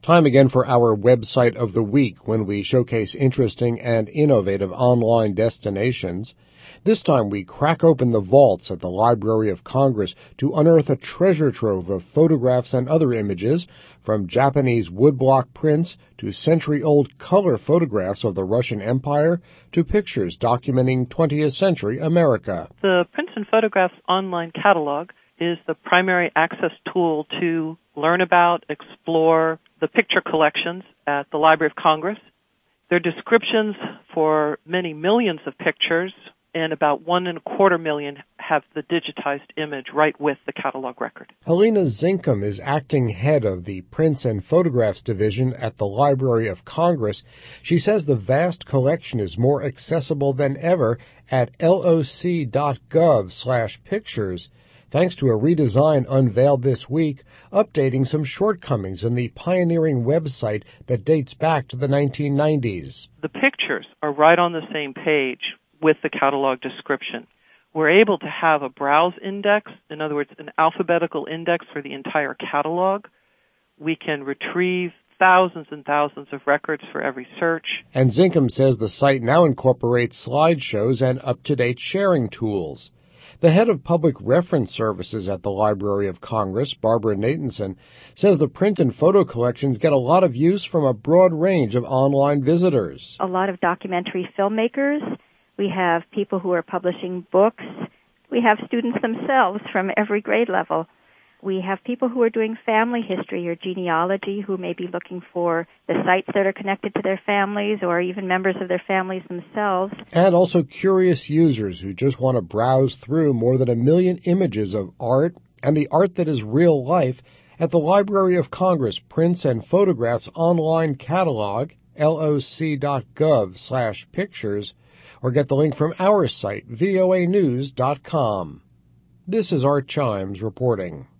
Time again for our website of the week when we showcase interesting and innovative online destinations. This time we crack open the vaults at the Library of Congress to unearth a treasure trove of photographs and other images, from Japanese woodblock prints to century-old color photographs of the Russian Empire to pictures documenting 20th century America. The Prints and Photographs online catalog is the primary access tool to learn about, explore the picture collections at the Library of Congress. There are descriptions for many millions of pictures, and about 1.25 million have the digitized image right with the catalog record. Helena Zinkum is acting head of the Prints and Photographs Division at the Library of Congress. She says the vast collection is more accessible than ever at loc.gov/pictures, thanks to a redesign unveiled this week, updating some shortcomings in the pioneering website that dates back to the 1990s. The pictures are right on the same page with the catalog description. We're able to have a browse index, in other words, an alphabetical index for the entire catalog. We can retrieve thousands and thousands of records for every search. And Zinkum says the site now incorporates slideshows and up-to-date sharing tools. The head of Public Reference Services at the Library of Congress, Barbara Natanson, says the print and photo collections get a lot of use from a broad range of online visitors. A lot of documentary filmmakers. We have people who are publishing books. We have students themselves from every grade level. We have people who are doing family history or genealogy who may be looking for the sites that are connected to their families or even members of their families themselves. And also curious users who just want to browse through more than 1 million images of art and the art that is real life at the Library of Congress Prints and Photographs online catalog, loc.gov/pictures, or get the link from our site, voanews.com. This is Art Chimes reporting.